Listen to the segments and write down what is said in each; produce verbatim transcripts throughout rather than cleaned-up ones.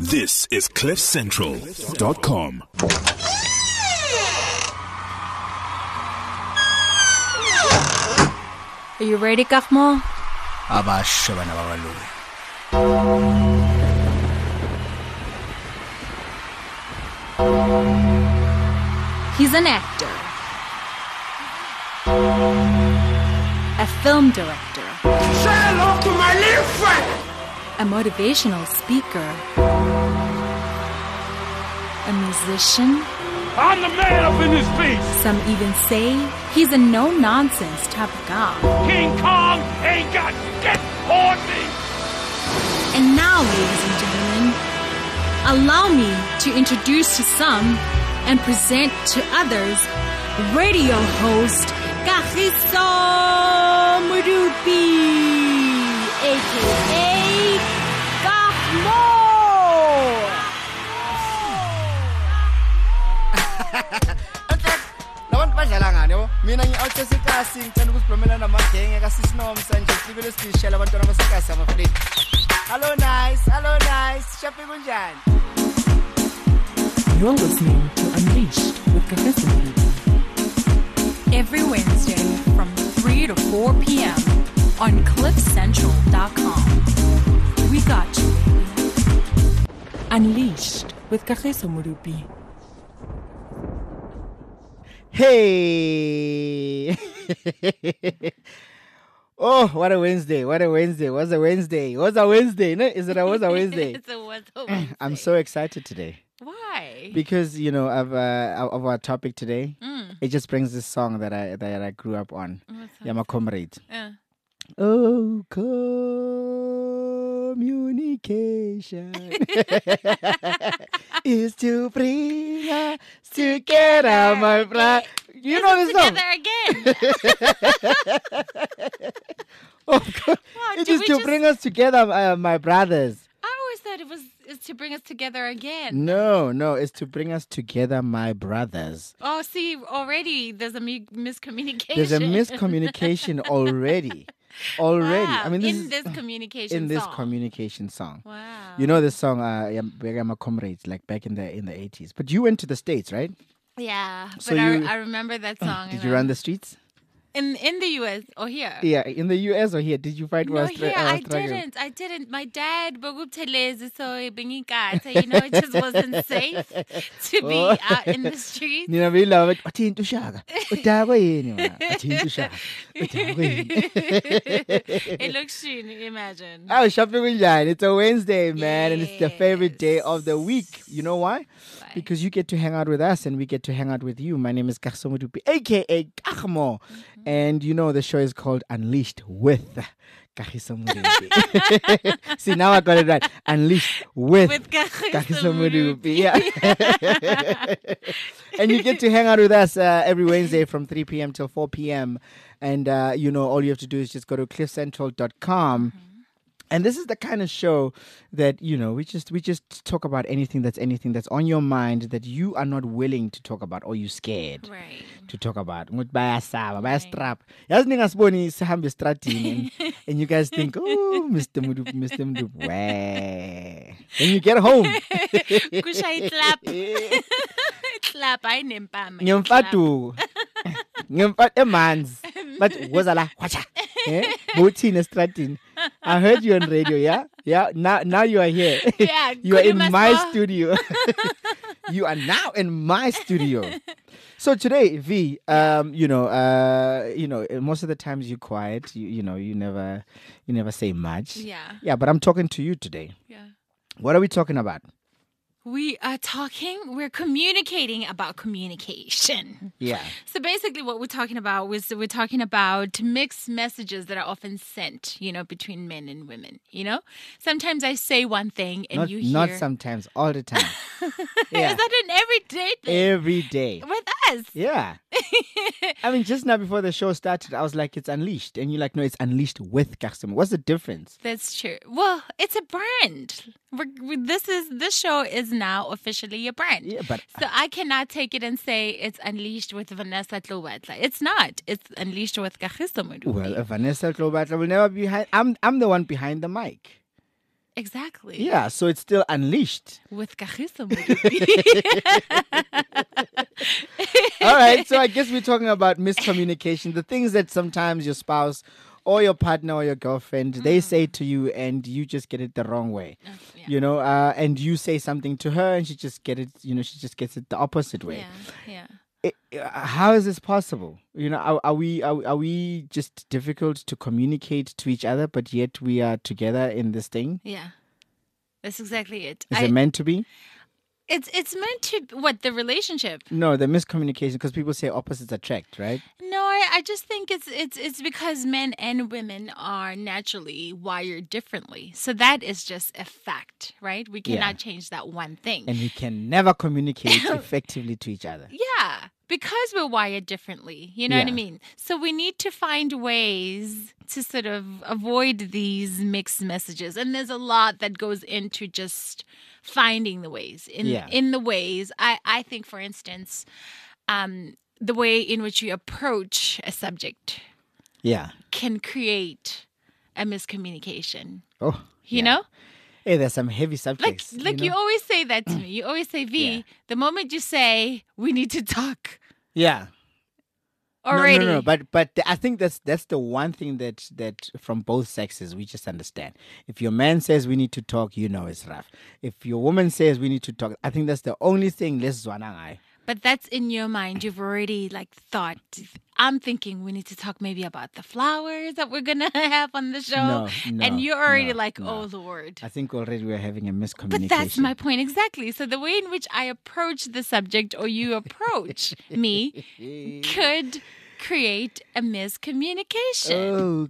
This is cliff central dot com. Are you ready, Kahmo? Abasha bana babalungu. He's an actor, a film director, Say hello to my little friend. a motivational speaker, a musician. I'm the man up in this beast. Some even say he's a no-nonsense type of guy. King Kong ain't got shit on me. And now, ladies and gentlemen, allow me to introduce to some and present to others radio host Kagiso Modupi, aka Kahmo. Labantu badlala ngani yabo? Mina ngi-outsesikasi ngicela ukusibromela namagenge kasisinomsa nje sibile sishela abantwana basekasi abafleti. Hello nice, hello nice. Shapi kunjani? You're listening to Unleashed with Kagiso Modupi. Every Wednesday from three to four p.m. on cliff central dot com. We got you, baby. Unleashed with Kagiso Modupi. Hey! Oh, what a Wednesday! What a Wednesday! What's a Wednesday? What's a Wednesday? No, is it a what's a Wednesday? It's a what's a Wednesday. I'm so excited today Why? because you know of uh, of our topic today. Mm. It just brings this song that I that I grew up on. What's that? Yeah, my comrade. Uh, Oh, communication is to bring us together, my brother. You know this song? together again. Oh, God. Wow, It did is we to just- bring us together, uh, my brothers. I always thought it was it's to bring us together again. No, no, it's to bring us together, my brothers. Oh, see, already there's a mi- miscommunication. There's a miscommunication already. Already. Wow, I mean, this in is this communication in this song. communication song. Wow. You know this song, uh, Yam- Yama Comrades, like back in the in the eighties. But you went to the States, right? Yeah, but So I, you- I remember that song. Did and you I- run the streets? in in the U S or here? Yeah, in the U S or here? Did you fight for No, Austra- here uh, I Australia? didn't. I didn't. My dad, bengubthelezi, so bengikatha, you know, it just wasn't safe to be Oh. out in the streets. Nina belava wathi into shaka. Udaba yini ma? Wathi into shaka. Udaba yini? It looks sheen, imagine. Oh, shopping kunjani? It's a Wednesday, man, and it's the favorite day Yes. of the week. You know why? Why? Because you get to hang out with us and we get to hang out with you. My name is Kagiso Modupi, aka Kahmo. Mm-hmm. And you know the show is called Unleashed with Kagiso Modupi. See, now I got it right. Unleashed with, With Kagiso Kagiso Modupi. Modupi. Yeah. And you get to hang out with us uh, every Wednesday from three p.m. till four p.m. And, uh, you know, all you have to do is just go to cliff central dot com. And this is the kind of show that, you know, we just we just talk about anything that's anything that's on your mind that you are not willing to talk about or you're scared Right. to talk about. Ukuthi bayasaba, bayastrap. Yazi ningasiboni sihambe estradini and, and you guys think, oh, Mister Modupi, Mister Modupi, weh. Then you get home. Kushaya itlap. Itlap, ayinempama. Ngiyomfatu. Ngiyomfatu emanzi. But woza la, wacha. Eh? Bowuthini estradini. I heard you on radio, yeah? Yeah, now now you are here. Yeah, You are in Khuluma my Spa. studio. You are now in my studio. So today, V, um, you know, uh, you know, most of the times you're quiet. You, you know, you never, you never say much. Yeah. Yeah, but I'm talking to you today. Yeah. What are we talking about? We are talking, we're communicating about communication. Yeah. So basically what we're talking about was we're talking about mixed messages that are often sent, you know, between men and women, you know? Sometimes I say one thing and Not you hear... not sometimes, all the time. Yeah. Is that an everyday thing? Every day. With us? Yeah. I mean, just now before the show started, I was like, it's Unleashed. And you're like, no, it's Unleashed with customer. What's the difference? That's true. Well, it's a brand. We're, we, this is this show is now officially a brand. Yeah, but So I cannot take it and say it's Unleashed with Vanessa Tlobatla. It's not. It's Unleashed with Kagiso Modupi. well, Vanessa Tlobatla will never be behind. I'm I'm the one behind the mic. Exactly. Yeah, so it's still unleashed. With Kagiso Modupi. All right, so I guess we're talking about miscommunication, the things that sometimes your spouse or your partner or your girlfriend, they say to you and you just get it the wrong way. yeah. You know, uh, and you say something to her and she just get it, you know, she just gets it the opposite way. Yeah, yeah. It, uh, how is this possible? You know, are, are we are, are we just difficult to communicate to each other, but yet we are together in this thing? Yeah. That's exactly it. Is I- it meant to be? It's it's meant to, what, the relationship? No, the miscommunication, because people say opposites attract, right? No, I, I just think it's it's it's because men and women are naturally wired differently. So that is just a fact, right? We Yeah. cannot change that one thing. And we can never communicate effectively to each other. Yeah, because we're wired differently. You know what I Yeah. mean? So we need to find ways to sort of avoid these mixed messages. And there's a lot that goes into just finding the ways. In Yeah. in the ways, I, I think, for instance, um, the way in which you approach a subject Yeah. can create a miscommunication. Oh, You yeah. know? Hey, there's some heavy Like, subjects. like you, know? always say that to me. You always say, V, Yeah. the moment you say, we need to talk Yeah. No, already. No, no, no. But but th- I think that's that's the one thing that that from both sexes we just understand. If your man says we need to talk, you know it's rough. If your woman says we need to talk, I think that's the only thing. Let's zwanangai. But that's in your mind. You've already like thought. I'm thinking we need to talk maybe about the flowers that we're gonna have on the show. No, no, and you're already no, like, no. oh Lord. I think already we're having a miscommunication. But that's my point exactly. So the way in which I approach the subject or you approach me could create a miscommunication. Oh,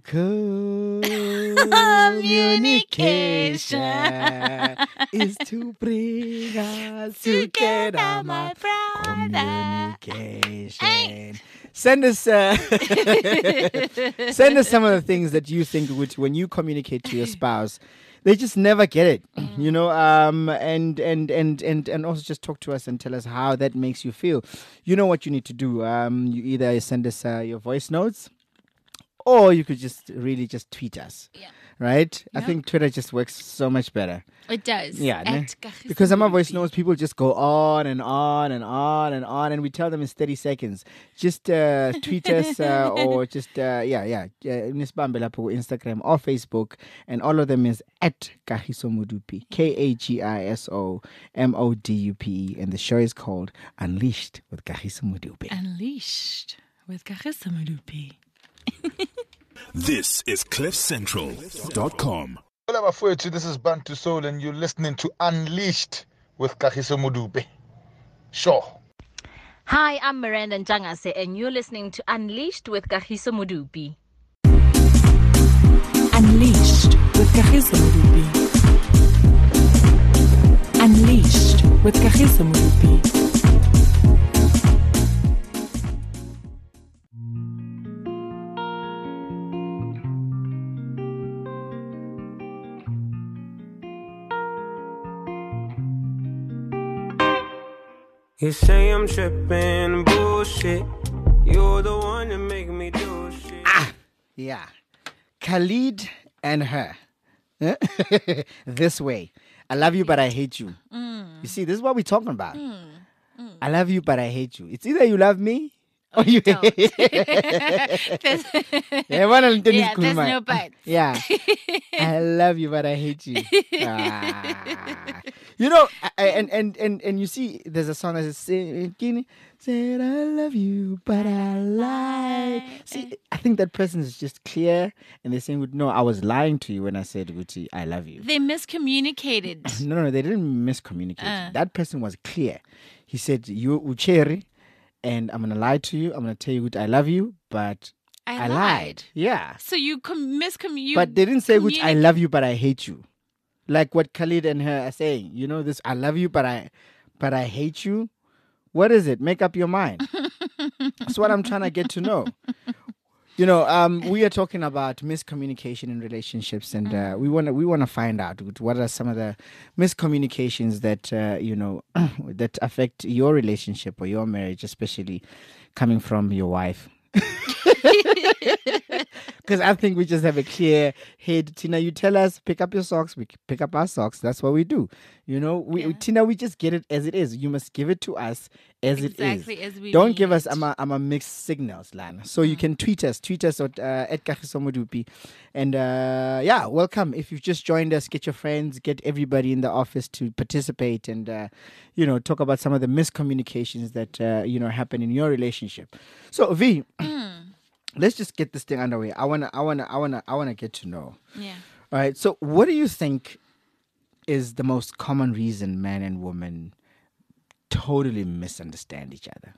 communication is to bring us together, my brother. communication. Send us, uh, send us some of the things that you think would, when you communicate to your spouse, they just never get it, you know. Um, and and and and and also just talk to us and tell us how that makes you feel. You know what you need to do. Um, you either send us uh, your voice notes, or you could just really just tweet us. Yeah. Right? I Yeah. think Twitter just works so much better. It does. Yeah, ne? At Kagiso Because some of voice Modupi. notes, people just go on and on and on and on, and we tell them it's thirty seconds. Just uh, tweet us uh, or just, uh, yeah, yeah, Nisbambe lapho Instagram or Facebook, and all of them is at Kagiso Modupi, K A G I S O M O D U P E, and the show is called Unleashed with Kagiso Modupi. Unleashed with Kagiso Modupi. This is cliff central dot com. Hello, Bafowethu, this is Bantu Soul, and you're listening to Unleashed with Kagiso Modupi. Sure. Hi, I'm Miranda Njangase, and you're listening to Unleashed with Kagiso Modupi. Unleashed with Kagiso Modupi. Unleashed with Kagiso Modupi. You say I'm tripping, bullshit. You're the one that make me do shit. Yeah. Khalid and her. This way. I love you, but I hate you. You see, this is what we're talking about. I love you, but I hate you. It's either you love me or you Don't. hate There's- Yeah, one of them is yeah, cool, there's man. no buts. Yeah. I love you, but I hate you. Ah. You know, I, I- and, and, and, and you see, there's a song that says, "Say- said I love you, but I lied. See, I think that person is just clear, and they're saying, no, I was lying to you when I said, Gucci, I love you. They miscommunicated. No, no, they didn't miscommunicate. Uh. That person was clear. He said, you ucheri, and I'm going to lie to you. I'm going to tell you, Gucci, I love you, but I I, lied. lied. Yeah. So you com- miscommunicate. But they didn't say, which I communi- love you, but I hate you. Like what Khalid and her are saying. You know, this, I love you, but I but I hate you. What is it? Make up your mind. That's what I'm trying to get to know. You know, um, we are talking about miscommunication in relationships, and uh, we want to we want to find out what are some of the miscommunications that uh, you know that affect your relationship or your marriage, especially coming from your wife. Because I think we just have a clear head. Tina, you tell us, pick up your socks. We pick up our socks. That's what we do. You know, we, Yeah. Tina, we just get it as it is. You must give it to us as Exactly it is. as we Don't mean give us it. I'm a, I'm a mixed signals, Lana. So you can tweet us. Tweet us at, uh, at Kagiso Modupi. And uh, yeah, welcome. If you've just joined us, get your friends, get everybody in the office to participate and, uh, you know, talk about some of the miscommunications that, uh, you know, happen in your relationship. So, V, let's just get this thing underway. I wanna, I wanna, I wanna, I wanna get to know. Yeah. All right. So, what do you think is the most common reason man and woman totally misunderstand each other?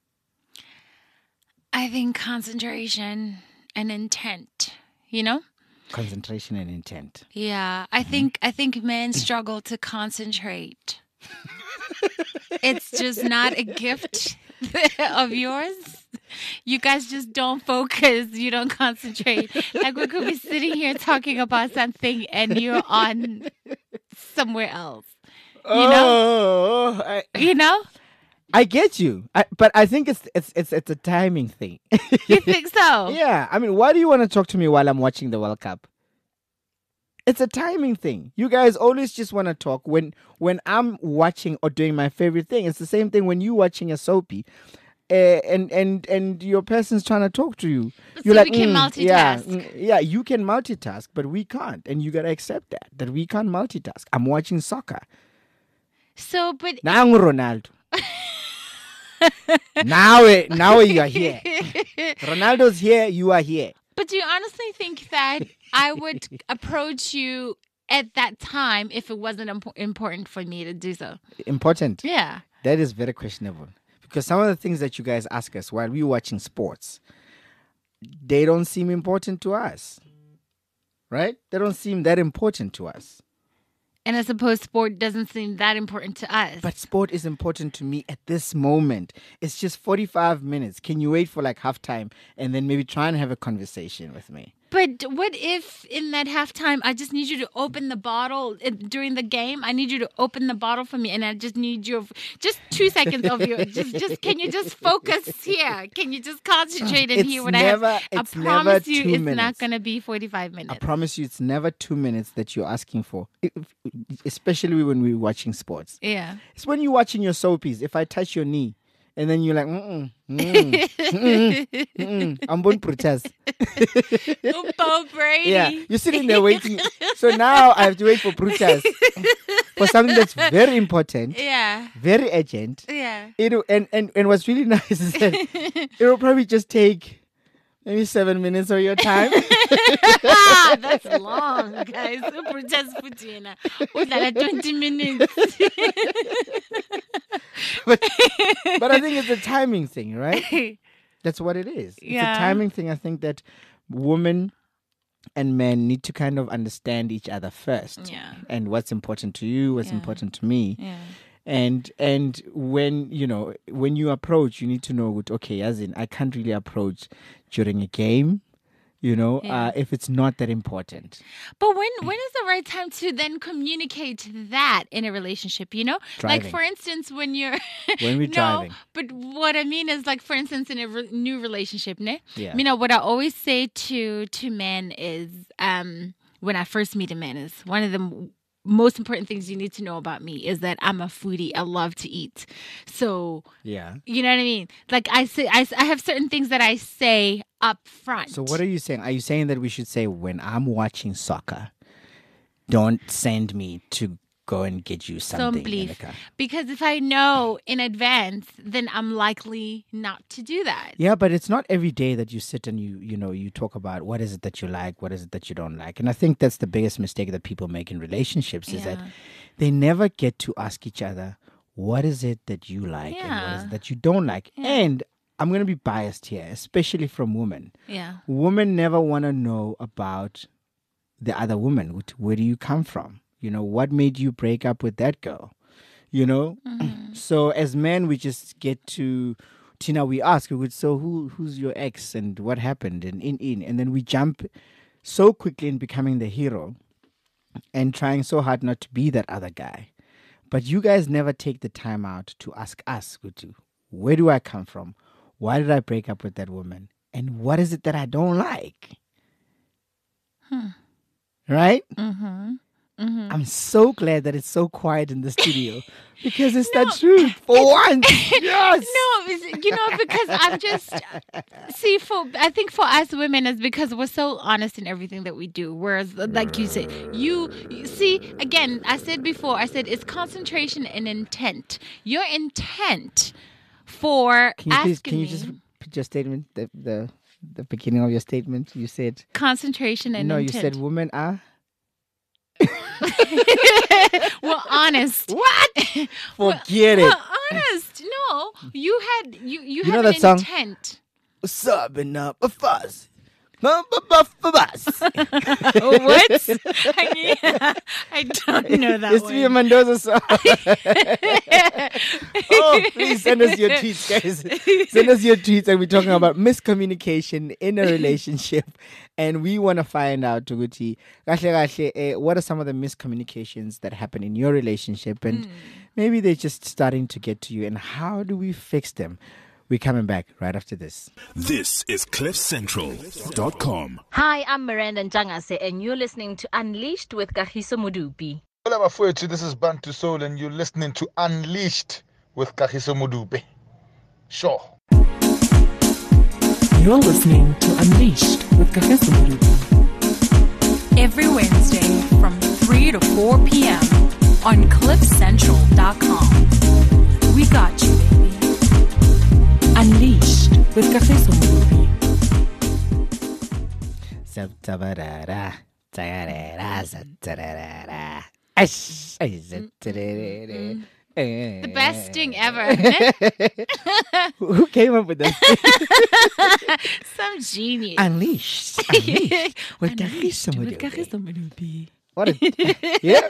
I think concentration and intent, you know? Concentration and intent. Yeah. I think I think men struggle to concentrate. It's just not a gift of yours. You guys just don't focus. You don't concentrate. Like we could be sitting here talking about something and you're on somewhere else. You know? Oh, I, You know? I get you, I, but I think it's it's it's it's a timing thing. You think so? Yeah, I mean, why do you want to talk to me while I'm watching the World Cup? It's a timing thing. You guys always just want to talk when when I'm watching or doing my favorite thing. It's the same thing when you're watching a soapy, uh, and and and your person's trying to talk to you. You're So like, we can "Mm, yeah, multitask." mm, yeah, you can multitask, but we can't, and you gotta accept that that we can't multitask. I'm watching soccer. So, but Now Ronaldo. now, it, now you are here. Ronaldo's here. You are here. But do you honestly think that I would approach you at that time if it wasn't impo- important for me to do so? Important. Yeah. That is very questionable. Because some of the things that you guys ask us while we're watching sports, they don't seem important to us. Right? They don't seem that important to us. And I suppose sport doesn't seem that important to us. But sport is important to me at this moment. It's just forty-five minutes. Can you wait for like halftime and then maybe try and have a conversation with me? But what if in that halftime I just need you to open the bottle uh, during the game? I need you to open the bottle for me, and I just need your just two seconds of your just just can you just focus here? Can you just concentrate and It's hear what never- I have? I it's never promise you, two it's not minutes. going to be forty-five minutes. I promise you, it's never two minutes that you're asking for, If- especially when we're watching sports. Yeah. It's when you're watching your soapies. If I touch your knee, and then you're like, mm-mm, mm-mm, mm-mm, mm-mm, I'm going to protest. Bo Brady. Yeah, you're sitting there waiting. So now I have to wait for protest for something that's very important, Yeah. very urgent. Yeah. It'll, and, and, and what's really nice is that it'll probably just take maybe seven minutes of your time. Ah, that's long, guys. Protest Putina. Oh, that twenty minutes. but, but I think it's a timing thing, right? That's what it is. It's Yeah. a timing thing. I think that women and men need to kind of understand each other first. Yeah. And what's important to you, what's Yeah. important to me. Yeah. And and when you know when you approach, you need to know what, okay, as in I can't really approach during a game, you know, Yeah. uh, if it's not that important. But when when is the right time to then communicate that in a relationship, you know? Like, Driving. for instance, when you're... When we're no, driving. but what I mean is, like, for instance, in a re- new relationship, ne? Yeah. You know, what I always say to, to men is, um, when I first meet a man, is one of the m- most important things you need to know about me is that I'm a foodie. I love to eat. So... Yeah. You know what I mean? Like I say, I, I have certain things that I say up front. So what are you saying? Are you saying that we should say when I'm watching soccer, don't send me to go and get you Some something? belief. Monica? Because if I know in advance, then I'm likely not to do that. Yeah, but it's not every day that you sit and you you know you talk about what is it that you like, what is it that you don't like, and I think that's the biggest mistake that people make in relationships is that Yeah. they never get to ask each other what is it that you like and what is Yeah. it that you don't like. And I'm gonna be biased here, especially from women. Yeah. Women never want to know about the other woman. Wh- Where do you come from? You know, what made you break up with that girl? You know? So as men, we just get to, Tina, we ask, we would, so who who's your ex and what happened? And in, in, and then we jump so quickly in becoming the hero and trying so hard not to be that other guy. But you guys never take the time out to ask us, Gutu, where do I come from? Why did I break up with that woman? And what is it that I don't like? Right? Mm-hmm. Mm-hmm. I'm so glad that it's so quiet in the studio because it's no, the truth for once. Yes. No, it's, you know, because I'm just see for I think for us women it's because we're so honest in everything that we do. Whereas, like you said, you, you see again. I said before. I said it's concentration and intent. Your intent for can you asking please, can you just put your statement the the the beginning of your statement? You said concentration and no. intent. You said women are. Well, honest. What? Forget well, it. Well, honest. No, you had you you, You had know an that song? intent. What's up and up a fuzz? What? I, mean, I don't know that It's one. to be a Mendoza song. Oh, please send us your tweets, guys. Send us your tweets, and we're talking about miscommunication in a relationship, and we want to find out, Tuguti, what are some of the miscommunications that happen in your relationship, and mm. maybe they're just starting to get to you, and how do we fix them? We're coming back right after this. This is cliff central dot com. Hi, I'm Miranda Njangase, and you're listening to Unleashed with Kagiso Modupi. Hello, this is Bantu Soul, and you're listening to Unleashed with Kagiso Modupe. Sure. You're listening to Unleashed with Kagiso Modupe. Every Wednesday from three to four p.m. on cliff central dot com. We got you, baby. Unleashed with Kagiso Modupe. The best thing ever, isn't it? Who came up with that? Some genius. Unleashed. Unleashed with Kagiso Modupe. What a, yeah.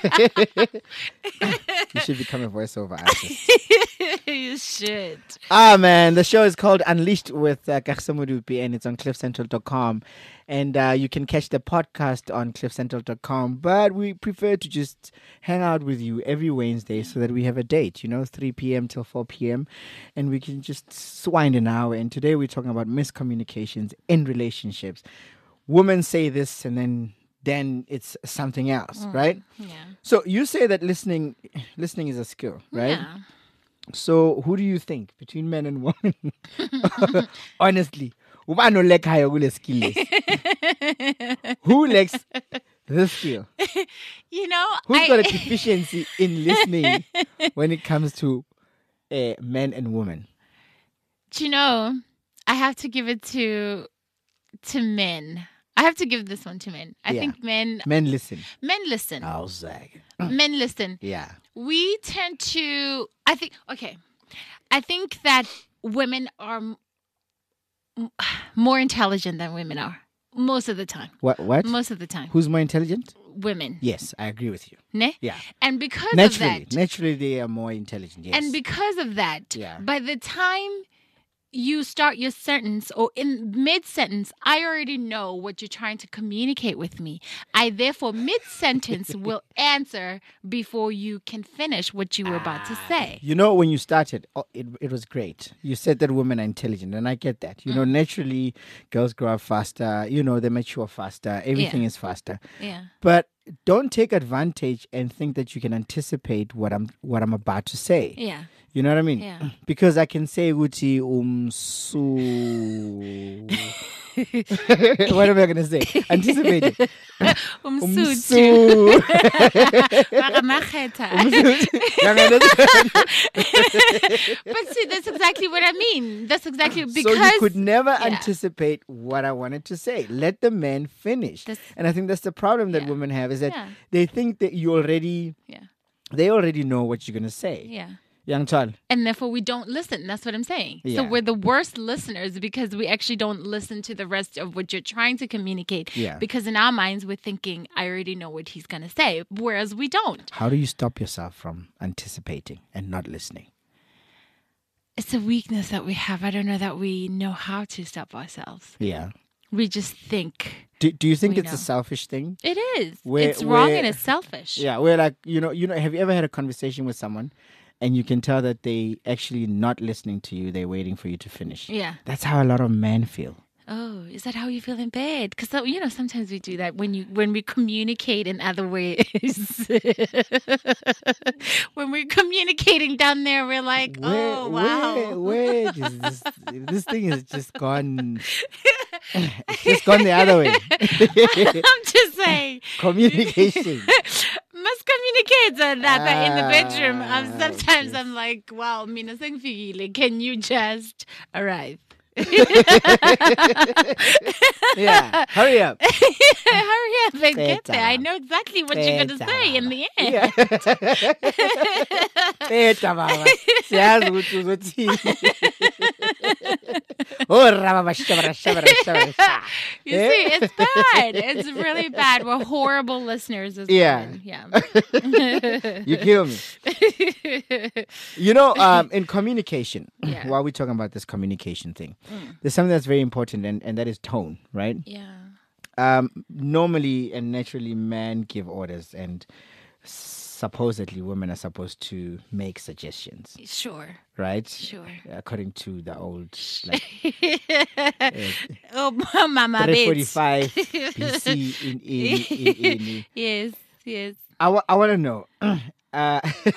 You should become a voiceover artist. You should. Ah, man. The show is called Unleashed with uh, Kagiso Modupe, and it's on cliff central dot com. And uh, you can catch the podcast on cliff central dot com. But we prefer to just hang out with you every Wednesday so that we have a date, you know, three p.m. till four p.m. And we can just wind an hour. And today we're talking about miscommunications in relationships. Women say this and then... then it's something else, mm, right? Yeah. So you say that listening listening is a skill, right? Yeah. So who do you think between men and women? Honestly, ubani oleka hayo kule skill list? Who lacks this skill? You know, who's I... got a deficiency in listening when it comes to uh, men and women? Do you know, I have to give it to to men. I have to give this one to men. I yeah. think men... Men listen. Men listen. I was like... Men listen. Yeah. We tend to... I think... Okay. I think that women are m- more intelligent than women are. Most of the time. What? What? Most of the time. Who's more intelligent? Women. Yes, I agree with you. Ne? Yeah. And because naturally, of that... Naturally, they are more intelligent, yes. And because of that, yeah. by the time... you start your sentence or in mid-sentence, I already know what you're trying to communicate with me. I therefore mid-sentence will answer before you can finish what you were about to say. You know, when you started, oh, it it was great. You said that women are intelligent, and I get that. You mm. know, naturally, girls grow up faster. You know, they mature faster. Everything yeah. is faster. Yeah. But don't take advantage and think that you can anticipate what I'm what I'm about to say. Yeah. You know what I mean? Yeah. Because I can say Uti umsu. What am I going to say? Anticipate it. Umsu. But see, that's exactly what I mean. That's exactly because... So you could never yeah. anticipate what I wanted to say. Let the man finish. That's, and I think that's the problem that yeah. women have is that yeah. they think that you already... Yeah. They already know what you're going to say. Yeah. Young child. And therefore we don't listen. That's what I'm saying. Yeah. So we're the worst listeners because we actually don't listen to the rest of what you're trying to communicate. Yeah. Because in our minds, we're thinking, I already know what he's going to say. Whereas we don't. How do you stop yourself from anticipating and not listening? It's a weakness that we have. I don't know that we know how to stop ourselves. Yeah. We just think. Do, do you think it's know. a selfish thing? It is. Where, it's wrong where, and it's selfish. Yeah. Where like, you know, you know, have you ever had a conversation with someone and you can tell that they actually not listening to you. They're waiting for you to finish. Yeah. That's how a lot of men feel. Oh, is that how you feel in bed? Because you know sometimes we do that when you when we communicate in other ways. When we're communicating down there, we're like, oh wow, where, where is this? This thing is just gone. It's just gone the other way. I'm just saying. Communication. Must communicate uh, that, that in the bedroom. Um, Ah, sometimes yes. I'm like, wow, mina sengfikile. Can you just arrive? Yeah, hurry up. Hurry up and get there. I Bedtime. know exactly what you're going to say in the end. Yeah. Beta, baba. Siyazi ukuthi uzothini. Oh, rababa, shabara, shabara, shabara, sha. You see, it's bad. It's really bad. We're horrible listeners as Yeah. women. Yeah. You kill me. You know, um, in communication, Yeah. while we're talking about this communication thing, there's something that's very important, and, and that is tone, right? Yeah. Um, normally and naturally, men give orders, and supposedly women are supposed to make suggestions, Sure. right? Sure. According to the old, like, Oh, mama three bits. forty-five B C in, in, in, in, Yes, yes. I, wa- I want to know, uh,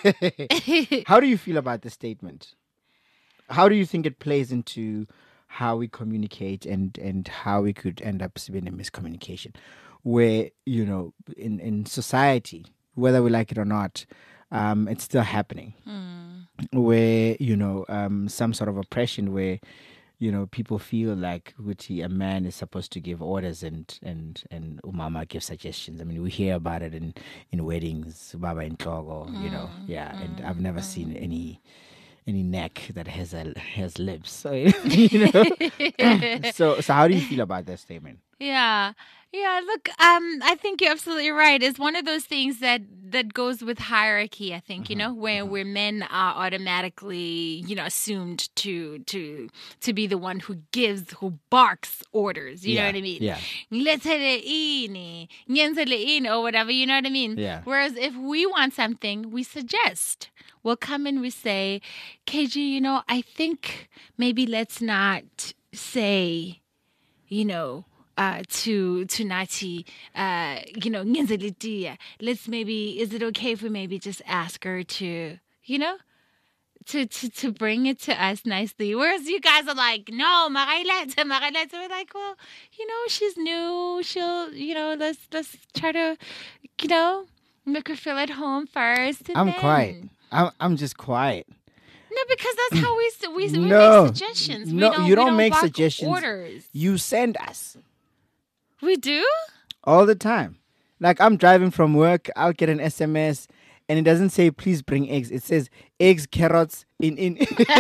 how do you feel about the statement? How do you think it plays into how we communicate and, and how we could end up being a miscommunication? Where, you know, in, in society, whether we like it or not, um, it's still happening. Where, you know, um, some sort of oppression where, you know, people feel like Guti, a man is supposed to give orders and and and umama give suggestions. I mean, we hear about it in, in weddings, baba in Togo, you know, yeah. And I've never seen any any neck that has a has lips. So you know, so so how do you feel about that statement? Yeah. Yeah, look, um, I think you're absolutely right. It's one of those things that, that goes with hierarchy, I think, you know, where, where men are automatically, you know, assumed to to to be the one who gives, who barks orders, you know Yeah, what I mean? yeah. Letsele ini, nyenzele ini, or whatever, you know what I mean? Yeah. Whereas if we want something, we suggest. We'll come and we say, K G, you know, I think maybe let's not say, you know, uh, to to Nati, uh, you know, ngenzelitia. Let's maybe, is it okay if we maybe just ask her to, you know, to to to bring it to us nicely? Whereas you guys are like, no, marilete, marilete. We're like, well, you know, she's new. She'll, you know, let's let's try to, you know, make her feel at home first. and I'm then- quiet. I'm I'm just quiet. No, because that's how we s- we, we No. make suggestions. No, we don't, you we don't don't make bark suggestions. Orders. You send us We do. all the time. Like I'm driving from work, I'll get an S M S and it doesn't say please bring eggs. It says eggs, carrots in in.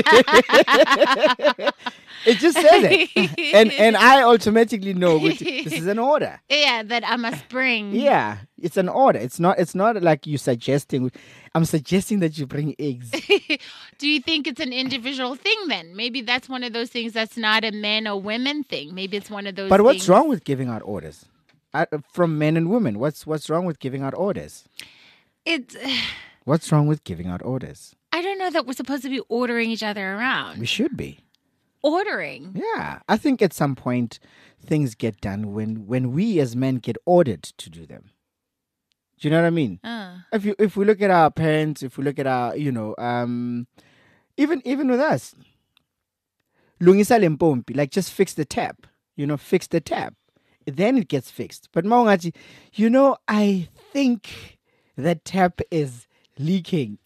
It just says it. And and I automatically know which, this is an order. Yeah, that I must bring. Yeah, it's an order. It's not it's not like you suggesting. I'm suggesting that you bring eggs. Do you think it's an individual thing then? Maybe that's one of those things that's not a men or women thing. Maybe it's one of those But what's things- wrong with giving out orders? Uh, from men and women. What's what's wrong with giving out orders? It's What's wrong with giving out orders? I don't know that we're supposed to be ordering each other around. We should be. Ordering. Yeah, I think at some point things get done when when we as men get ordered to do them. Do you know what I mean? Uh. If you if we look at our parents, if we look at our, you know, um, even even with us, lungisa lempompi, like just fix the tap. You know, fix the tap. Then it gets fixed. But maungachi, you know, I think that tap is leaking.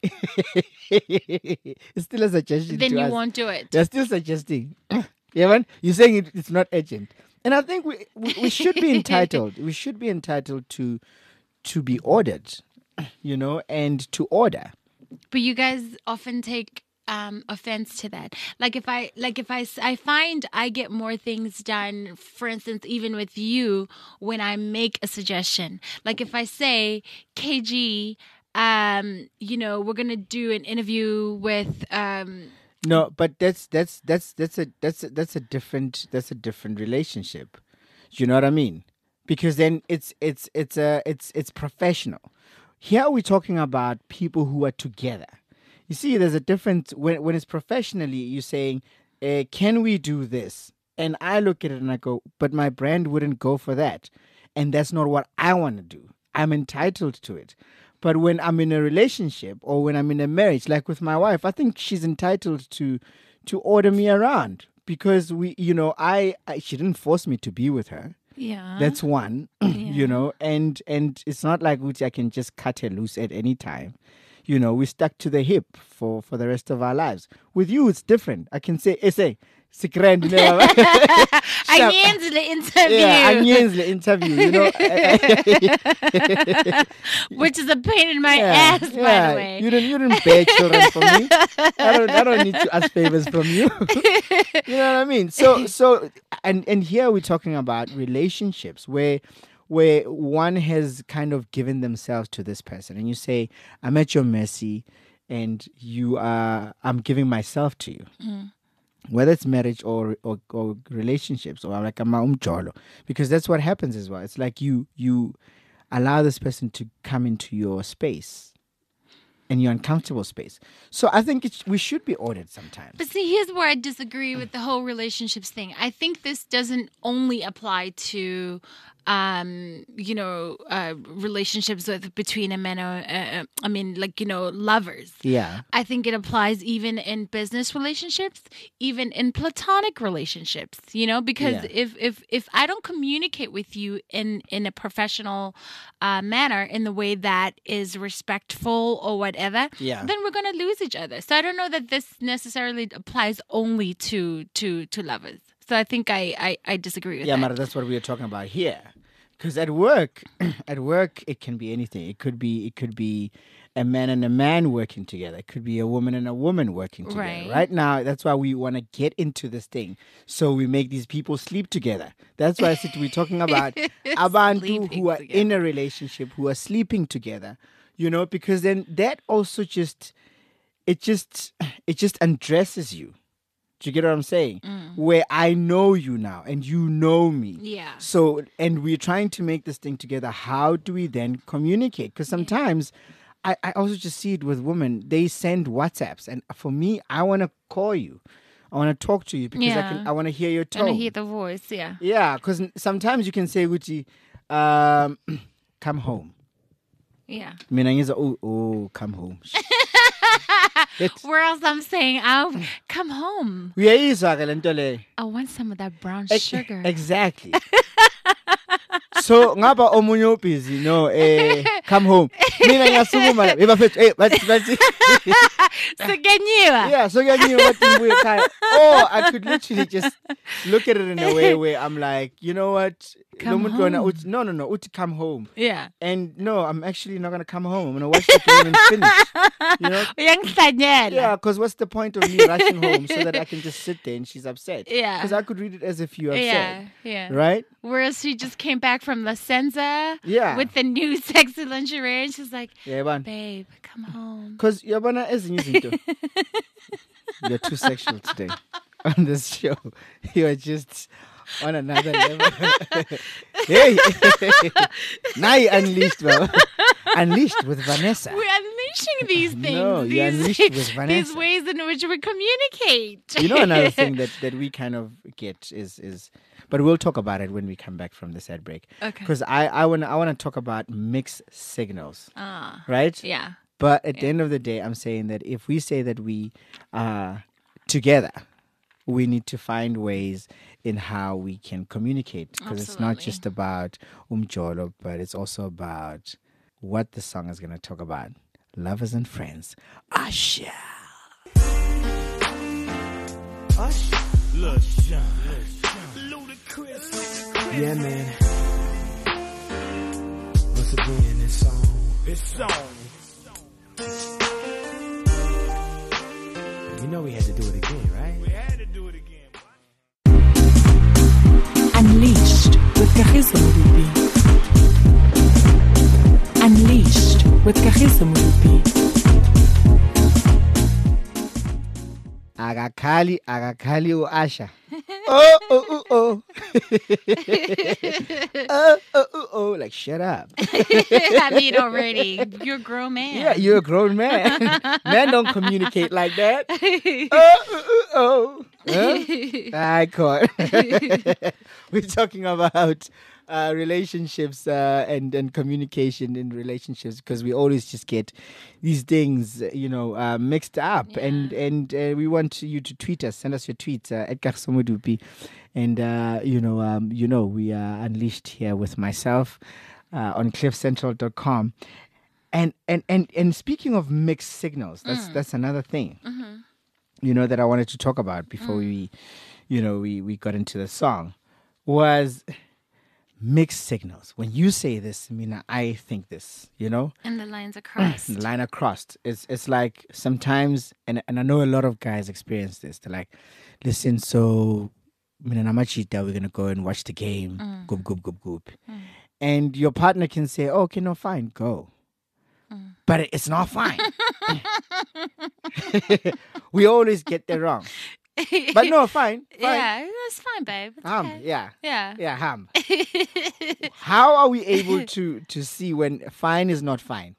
It's still a suggestion. Then to you us. won't do it. They're still suggesting. Yeah, man. You're saying it, it's not urgent, and I think we, we we should be entitled. We should be entitled to to be ordered, you know, and to order. But you guys often take um, offense to that. Like if I, like if I, s- I find I get more things done. For instance, even with you, when I make a suggestion. Like if I say, K G, um, you know, we're gonna do an interview with. Um, No, but that's that's that's that's a that's a, that's a different that's a different relationship. You know what I mean? Because then it's it's it's a it's it's professional. Here we're talking about people who are together. You see, there's a difference when when it's professionally. You're saying, uh, "Can we do this?" And I look at it and I go, but my brand wouldn't go for that. And that's not what I want to do. I'm entitled to it. But when I'm in a relationship or when I'm in a marriage, like with my wife, I think she's entitled to to order me around because we, you know, I, I she didn't force me to be with her. Yeah. That's one, Yeah. you know, and and it's not like which I can just cut her loose at any time. You know, we stuck to the hip for, for the rest of our lives. With you, it's different. I can say, essay, secret, you know. Anyenzle interview. Yeah, anyenzle interview, you know. Which is a pain in my Yeah, ass, by yeah. the way. You didn't, you didn't bear children from me. I don't, I don't need to ask favors from you. You know what I mean? So, so, and and here we're talking about relationships where, where one has kind of given themselves to this person, and you say, "I'm at your mercy, and you are, I'm giving myself to you." Mm. Whether it's marriage or, or or relationships or like a umjolo, because that's what happens as well. It's like you you allow this person to come into your space and your uncomfortable space. So I think it's, we should be ordered sometimes. But see, here's where I disagree with the whole relationships thing. I think this doesn't only apply to, um, you know, uh, relationships with between a man or, uh, I mean, like, you know, lovers. Yeah. I think it applies even in business relationships, even in platonic relationships, you know, because Yeah. if, if, if I don't communicate with you in, in a professional uh, manner in the way that is respectful or whatever, Yeah. then we're going to lose each other. So I don't know that this necessarily applies only to, to, to lovers. So I think I, I, I disagree with Yeah, that. Mara, that's what we are talking about here. Because at work, at work, it can be anything. It could be, it could be a man and a man working together. It could be a woman and a woman working together. Right. Right now, that's why we want to get into this thing. So we make these people sleep together. That's why I said we're talking about abantu Sleeping who are together. in a relationship, who are sleeping together. You know, because then that also just, it just, it just undresses you. Do you get what I'm saying? Mm. Where I know you now and you know me. Yeah. So, and we're trying to make this thing together. How do we then communicate? Because sometimes I, I also just see it with women. They send WhatsApps. And for me, I want to call you. I want to talk to you because I Yeah. can. I want to hear your I tone. want to hear the voice, yeah. Yeah, because sometimes you can say, Gucci, um, come home. Yeah. Mina ngiza, oh, oh, come home. It's- Whereas I'm saying, I'll come home. Uyayizwa ke le nto leyo? I want some of that brown Ex- sugar. Exactly. So ngaba omunye busy no eh come home. Mina ngiyasukuma la. Eba fethu eh bathi bathi. So can you? Yeah, so can you what you kind or I could literally just look at it in a way where I'm like, you know what? Come Lo muntu wena home. uthi- No, no, no, uthi come home. Yeah. And no, I'm actually not going to come home. I'm going to watch the game and finish. You know? Uyangihlanyela. Yeah, because what's the point of me rushing home so that I can just sit there and she's upset? Yeah. Because I could read it as if you're upset. Yeah, yeah. Right? Whereas she just came back from La Senza Yeah. with the new sexy lingerie and she's like, Yeah, man. babe, come home. Because yabana ezinye izinto. You're too sexual today on this show. You're just on another level. Hey, now you unleashed, bro. Unleashed with Vanessa. We're unleashing these things. No, these, you're unleashed with these Vanessa. ways in which we communicate. You know, another thing that, that we kind of get is is, but we'll talk about it when we come back from this ad break. Okay. Because I I want I want to talk about mixed signals, Ah, right? yeah. But at the end of the day, I'm saying that if we say that we are together, we need to find ways in how we can communicate. Because it's not Absolutely. just about umjolo, but it's also about what the song is going to talk about. Lovers and friends. Asha. Yeah, man. Once again, this song. This song. You know we had to do it again, right? We had to do it again. Unleashed with Kagiso Modupi. Unleashed with Kagiso Modupi. Agakhali, agakhali u Asha. Oh, oh, oh, oh. oh, oh, oh, oh. Like, shut up. I mean, already, you're a grown man. Yeah, you're a grown man. Men don't communicate like that. Oh, oh, oh, oh. Huh? I caught. We're talking about uh, relationships uh, and and communication in relationships, because we always just get these things, you know, uh, mixed up. Yeah. And and uh, we want you to tweet us, send us your tweets uh, at Kagiso Modupi, and uh, you know, um, you know, we are unleashed here with myself uh, on cliff central dot com. And and and and speaking of mixed signals, that's Mm. that's another thing. Mm-hmm. You know, that I wanted to talk about before Mm. we, you know, we, we got into the song, was mixed signals. When you say this, Mina, I think this, you know? And the lines are crossed. The line are crossed. It's it's like sometimes, and and I know a lot of guys experience this. They're like, listen, so Mina Namachita, we're gonna go and watch the game. Mm. Goop, goop, goop, goop. Mm. And your partner can say, oh, okay, no, fine, go. Mm. But it- it's not fine. We always get that wrong. But no, fine. fine. Yeah, it's fine, babe. It's Ham, okay. yeah. Yeah. Yeah, ham. How are we able to to see when fine is not fine?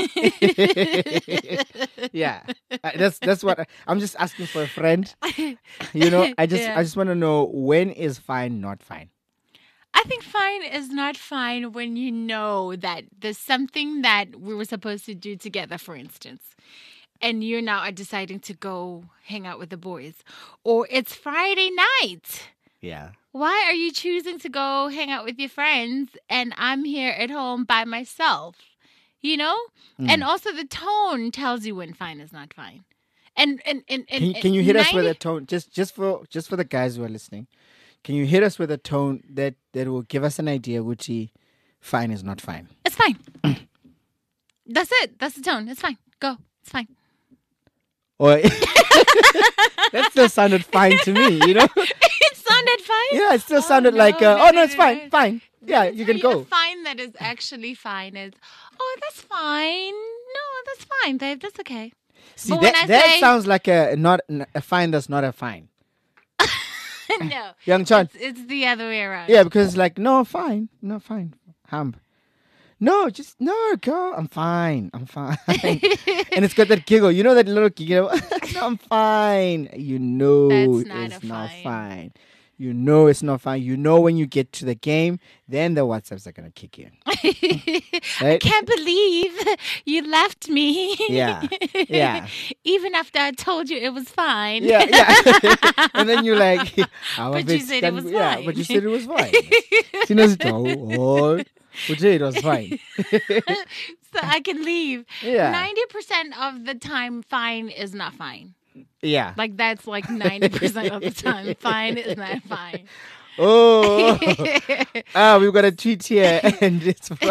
Yeah, Uh, that's that's what I, I'm just asking for a friend. You know, I just Yeah. I just want to know, when is fine not fine? I think fine is not fine when you know that there's something that we were supposed to do together, for instance, and you're now deciding to go hang out with the boys, or it's Friday night. Yeah. Why are you choosing to go hang out with your friends and I'm here at home by myself? You know? Mm. And also the tone tells you when fine is not fine. And and and, and Can, you- can you hit us with ninety a tone, just just for just for the guys who are listening? Can you hit us with a tone that that will give us an idea which fine is not fine? It's fine. That's it. That's the tone. It's fine. Go. It's fine. Or that still sounded fine to me, you know? It sounded fine. Yeah, it still Oh, sounded no, like, uh, no, oh no, no, it's no, fine, no. fine. Yeah, you can Tell go. A fine that is actually fine is, oh, that's fine. No, that's fine, babe. That's okay. See, But when that, I that say- sounds like a not a fine that's not a fine. No. Young Chan. It's, it's the other way around. Yeah, because it's like, no, fine. No, fine. Ham. No, just, no, girl, I'm fine. I'm fine. And it's got that giggle. You know that little giggle? No, I'm fine. You know That's not it's a not fine. fine. You know it's not fine. You know when you get to the game, then the WhatsApps are going to kick in. I Right? can't believe you left me. Yeah, yeah. Even after I told you it was fine. Yeah, yeah. And then you're like, I'm a But bit you said it stand- was Yeah, fine. but you said it was fine. She knows it. Oh, oh. But yeah, it was fine. So I can leave. Yeah. ninety percent of the time, fine is not fine. Yeah. Like, that's like ninety percent of the time. Fine is not fine. Oh, ah, we've got a tweet here, and it's from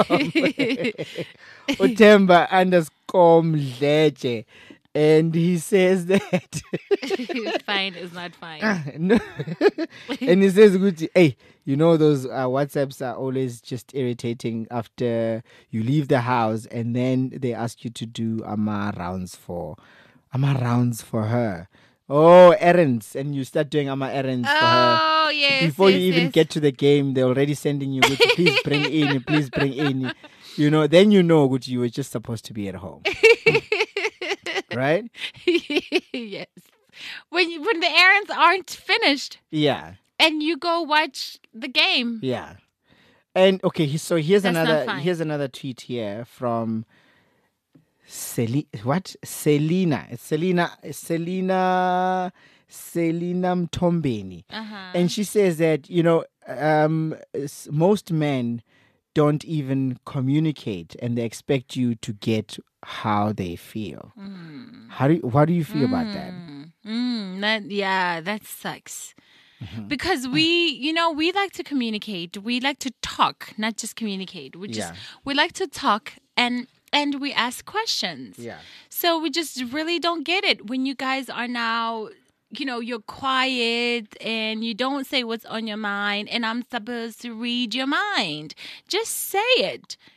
Utemba underscore Mdleje, and he says that Fine is not fine. no. And he says, "Gucci, hey, you know those uh, WhatsApps are always just irritating after you leave the house, and then they ask you to do ama rounds for ama rounds for her." Oh, errands, and you start doing ama errands for her. Oh, yes. Before yes, you even yes. get to the game, they're already sending you, Gucci, please bring in, please bring in. You know, then you know, Gucci, you were just supposed to be at home. Right? Yes. When you, when the errands aren't finished Yeah. and you go watch the game. Yeah. And okay, he- so here's That's not another fine. here's another tweet here from Seli- what? Selina. It's Selina Selina Selina Mtombeni. Uh-huh. And she says that, you know, um, s- most men don't even communicate, and they expect you to get how they feel. How do you, what do you feel about that? Mm, that yeah, that sucks. Mm-hmm. Because we, you know, we like to communicate. We like to talk, not just communicate. We just Yeah. we like to talk and and we ask questions. Yeah. So we just really don't get it when you guys are now, you know, you're quiet and you don't say what's on your mind, and I'm supposed to read your mind. Just say it.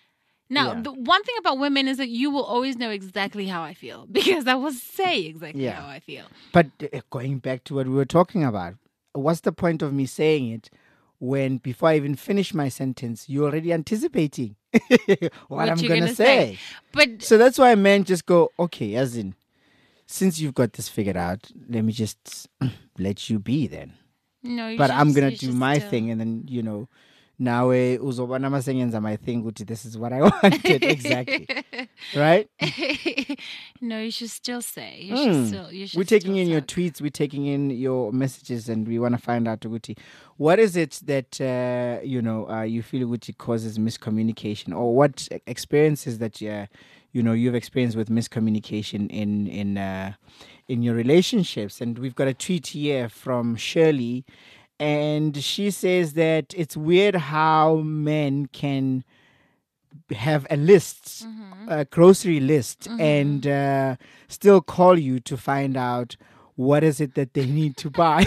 Now, Yeah. the one thing about women is that you will always know exactly how I feel because I will say exactly Yeah. how I feel. But uh, going back to what we were talking about, what's the point of me saying it when before I even finish my sentence, you're already anticipating what, What I'm you're going to gonna say. say. But So that's why men just go, okay, as in, since you've got this figured out, let me just let you be then. no, you But should- I'm going you to do should my still- thing, and then, you know, now eh, uzobana masengenza my thing, ukuthi this is what I wanted. Exactly. Right? No, you should still say. You Mm. should still. You should We're taking still in your talk. tweets, we're taking in your messages, and we want to find out, Uguti, what is it that, uh, you know, uh, you feel Uguti causes miscommunication, or what experiences that, uh, you know, you've experienced with miscommunication in, in, uh, in your relationships. And we've got a tweet here from Shirley, and she says that it's weird how men can have a list, a grocery list, and uh, still call you to find out what is it that they need to buy.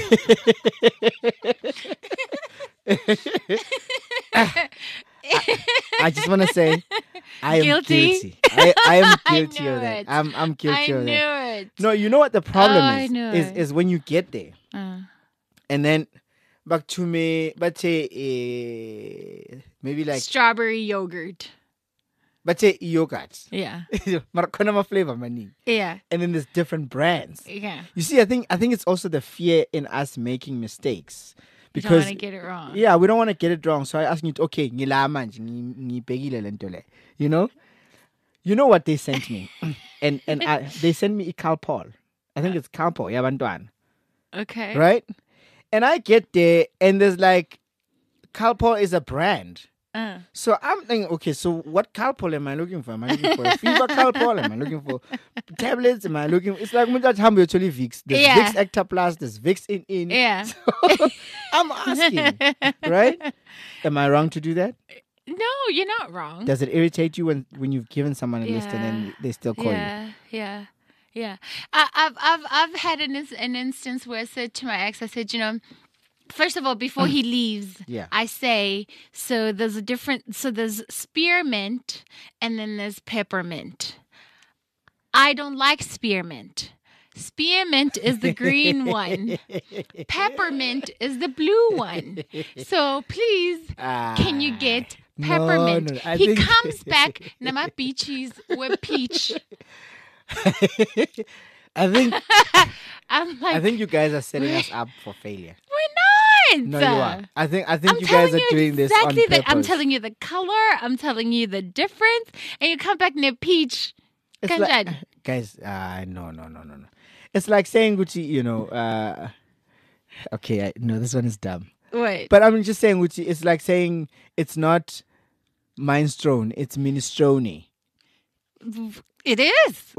I just want to say, I am Guilty? guilty. I, I am I guilty knew of that. it. I'm I'm guilty I of knew that. it. No, you know what the problem Oh, I is? knew Is it. is when you get there, Uh, and then back to me, but say uh, maybe like, strawberry yogurt. but say yogurt. Yeah. Mara khona ma flavor maningi. Yeah. And then there's different brands. Yeah. You see, I think I think it's also the fear in us making mistakes. You don't Because want to get it wrong. yeah, we don't want to get it wrong. So I ask you, okay, ngila manje, ngi- ngibhekile le nto le. You know? You know what they sent me? and and I, they sent me Calpol. I think it's Calpol, yabantwana. Okay. Right? And I get there and there's like Calpol is a brand. Uh, So I'm thinking, okay, so what Calpol am I looking for? Am I looking for a fever Calpol? Am I looking for tablets? Am I looking It's like when that hambo actually Vicks. There's Yeah. Vicks Acta Plus, there's Vicks in in. yeah. I'm asking, right? Am I wrong to do that? No, you're not wrong. Does it irritate you when, when you've given someone a list and then Yeah. they still call you? yeah, yeah, yeah. I, I've I've I've had an ins- an instance where I said to my ex, I said, you know, first of all, before he leaves, Yeah. I say, so there's a different, so there's spearmint and then there's peppermint. I don't like spearmint. Spearmint is the green one. Peppermint is the blue one. So please, can you get no, peppermint? no, I he think- comes back, Nama peaches with peach. I think I'm like, I think you guys are setting us up for failure. we're not. No, you are. I think I think I'm you telling guys are you doing this exactly on the, purpose. I'm telling you the color. I'm telling you the difference, and you come back near peach. It's like, Kanjani? guys, uh, no, no, no, no, no. It's like saying Gucci, you know, uh, okay, I, no, this one is dumb. Wait, But I'm just saying, Gucci, it's like saying it's not minestrone, it's minestrone. it is.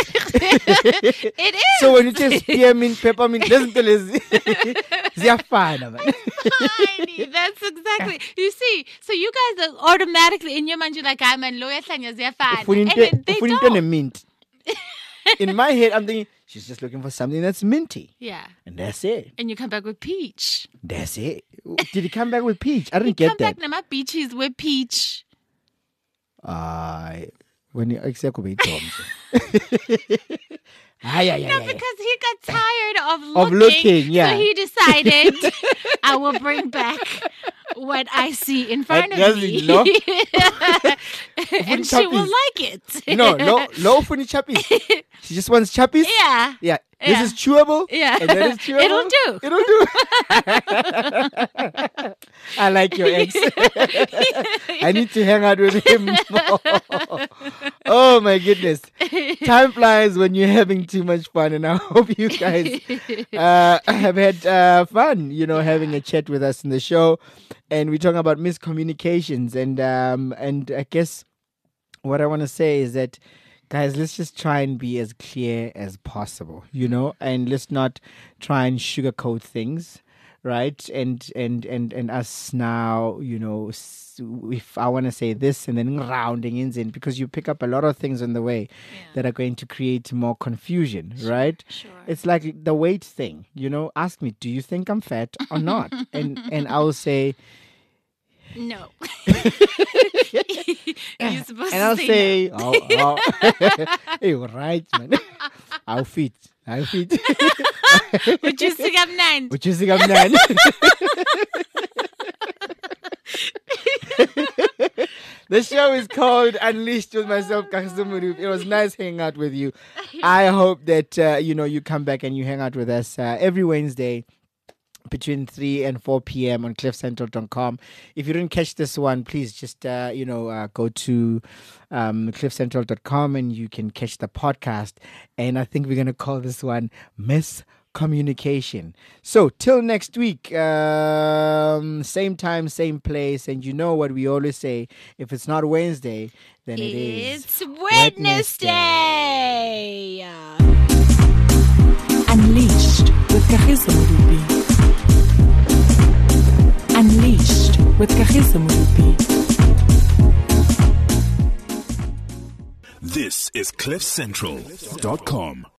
it is. So when you say spearmint, peppermint, listen to this. Ziyafana, man. Tiny. That's exactly. You see, so you guys are automatically in your mind. You're like, I'm a lawyer, they're fine, and then they Ufuninte don't. ne mint. In my head, I'm thinking she's just looking for something that's minty, Yeah, and that's it. and you come back with peach. That's it. Did he come back with peach? I didn't You get come that. back, Nama peaches with peach. Uh, when you except with Tom's. Ay, ay, ay, No, ay, ay. because he got tired of looking. Of looking, yeah. So he decided, I will bring back what I see in front That of me. doesn't look- and she will chappies. like it. No, low, low funny chappies. She just wants chappies. Yeah. Yeah. Yeah. This is chewable. Yeah. And that is chewable. It'll do. It'll do. I like your ex. I need to hang out with him more. Oh my goodness. Time flies when you're having too much fun, and I hope you guys uh, have had uh, fun, you know, having a chat with us in the show. And we're talking about miscommunications, and um, and I guess what I want to say is that, guys, let's just try and be as clear as possible, you know, and let's not try and sugarcoat things, right? And and and and us now, you know, s- if I want to say this and then rounding in, in because you pick up a lot of things on the way that are going to create more confusion, right? Sure. It's like the weight thing, you know. Ask me, do you think I'm fat or not? and and I'll say, No. You're supposed And I'll to say, no. oh, oh. Hey, right, man. I'll fit. I'll fit. Would you sing up nine? Would you sing up nine? The show is called Unleashed with myself, Kagiso Modupe. It was nice hanging out with you. I hope that, uh, you know, you come back and you hang out with us uh, every Wednesday between three and four p.m. on cliff central dot com. If you didn't catch this one, please just, uh, you know, uh, go to um, cliff central dot com and you can catch the podcast. And I think we're going to call this one Miss Communication. So till next week, um, same time, same place. And you know what we always say, if it's not Wednesday, then it is It's Wednesday. Unleashed with Kagiso Modupe. Unleashed with Kagiso Modupe. This is cliff central dot com.